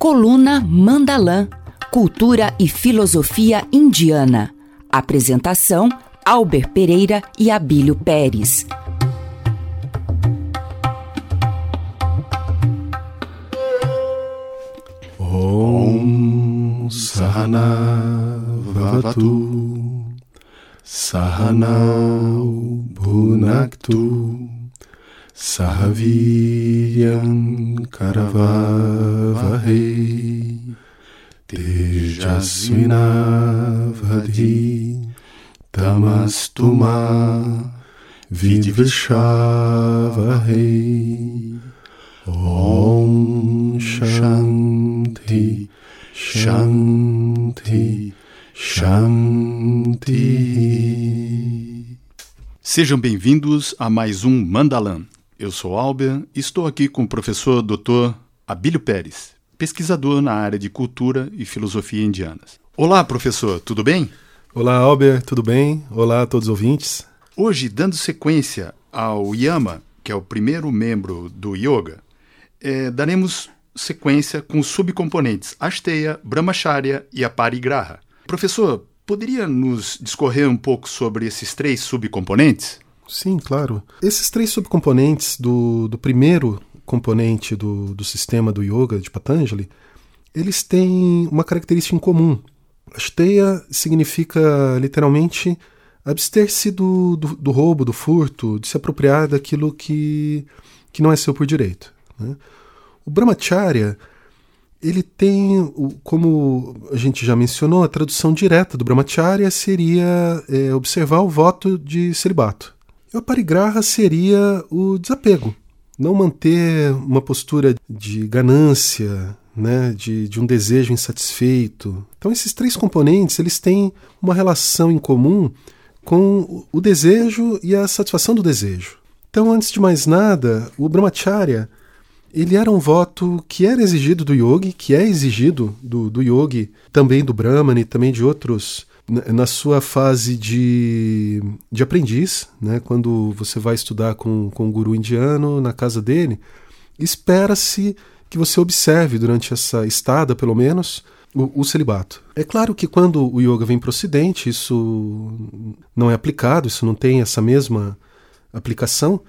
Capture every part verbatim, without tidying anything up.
Coluna Mandalã, Cultura e Filosofia Indiana. Apresentação, Alber Pereira e Abílio Pérez. Om Sahana Vavatu Sahanau Bhunaktu Sahaviryam Karavavahai Tejasvinavadhi Tamastuma Vidvishavahai. Om Shanti Shanti Shanti. Sejam bem-vindos a mais um Mandalã. Eu sou Alber e estou aqui com o professor doutor Abílio Pérez, pesquisador na área de cultura e filosofia indianas. Olá, professor, tudo bem? Olá, Alber, tudo bem? Olá a todos os ouvintes. Hoje, dando sequência ao Yama, que é o primeiro membro do Yoga, é, daremos sequência com os subcomponentes Asteya, Brahmacharya e Aparigraha. Professor, poderia nos discorrer um pouco sobre esses três subcomponentes? Sim, claro. Esses três subcomponentes do, do primeiro componente do, do sistema do Yoga de Patanjali, eles têm uma característica em comum. Asteya significa, literalmente, abster-se do, do, do roubo, do furto, de se apropriar daquilo que, que não é seu por direito, né? O Brahmacharya, ele tem, como a gente já mencionou, a tradução direta do Brahmacharya seria é, observar o voto de celibato. E o Aparigraha seria o desapego, não manter uma postura de ganância, né, de, de um desejo insatisfeito. Então esses três componentes, eles têm uma relação em comum com o desejo e a satisfação do desejo. Então, antes de mais nada, o Brahmacharya, ele era um voto que era exigido do yogi, que é exigido do, do yogi, também do Brahmana e também de outros, na, na sua fase de, de aprendiz, né? Quando você vai estudar com, com um guru indiano na casa dele, espera-se que você observe durante essa estada, pelo menos, o, o celibato. É claro que quando o yoga vem para o ocidente, isso não é aplicado, isso não tem essa mesma aplicação,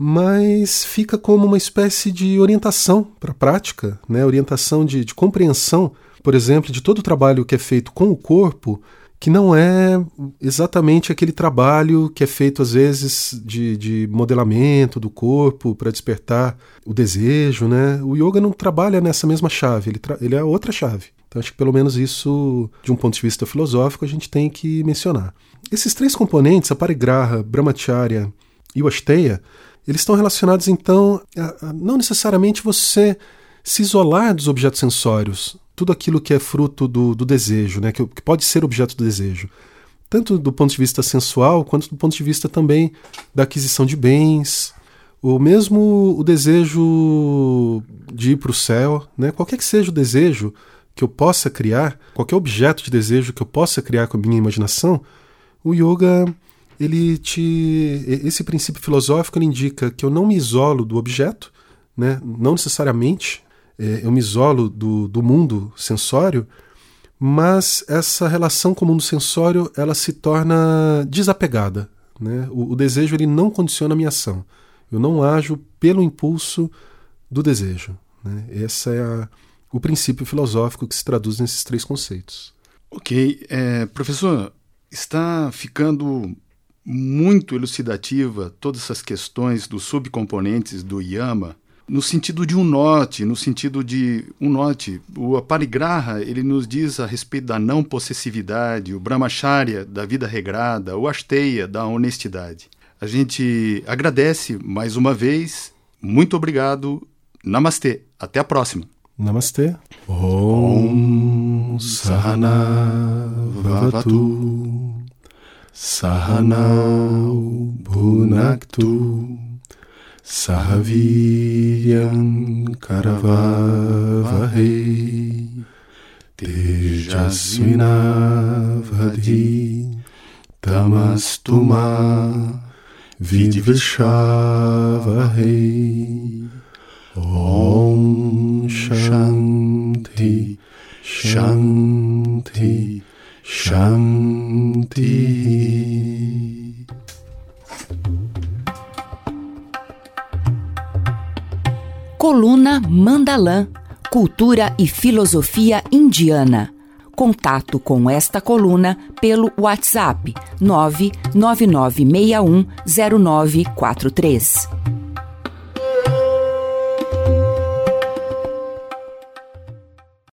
mas fica como uma espécie de orientação para a prática, né? Orientação de, de compreensão, por exemplo, de todo o trabalho que é feito com o corpo, que não é exatamente aquele trabalho que é feito às vezes de, de modelamento do corpo para despertar o desejo, né? O yoga não trabalha nessa mesma chave, ele, tra- ele é outra chave. Então acho que pelo menos isso, de um ponto de vista filosófico, a gente tem que mencionar. Esses três componentes, Aparigraha, Brahmacharya e o Asteya, eles estão relacionados, então, a, a não necessariamente você se isolar dos objetos sensórios, tudo aquilo que é fruto do, do desejo, né, que, que pode ser objeto do desejo, tanto do ponto de vista sensual, quanto do ponto de vista também da aquisição de bens, ou mesmo o desejo de ir para o céu, né, qualquer que seja o desejo que eu possa criar, qualquer objeto de desejo que eu possa criar com a minha imaginação, o yoga, ele te, esse princípio filosófico ele indica que eu não me isolo do objeto, né? Não necessariamente é, eu me isolo do, do mundo sensório, mas essa relação com o mundo sensório ela se torna desapegada, né? O, o desejo ele não condiciona a minha ação. Eu não ajo pelo impulso do desejo, né? Esse é a, o princípio filosófico que se traduz nesses três conceitos. Ok. É, professor, está ficando muito elucidativa todas essas questões dos subcomponentes do Yama, no sentido de um norte, no sentido de um norte. O Aparigraha, ele nos diz a respeito da não possessividade, o Brahmacharya, da vida regrada, o Asteya, da honestidade. A gente agradece mais uma vez, muito obrigado, Namastê, até a próxima. Namastê. Om Sahana Vavatu Sahanau Bhunaktu Sahaviryam Karavavahai Tejasvinavadhi Tamastuma Vidvishavahai. Om Shanti Shanti, Shanti, Shanti. Coluna Mandalã, Cultura e Filosofia Indiana. Contato com esta coluna pelo WhatsApp nove nove nove seis um zero nove quatro três.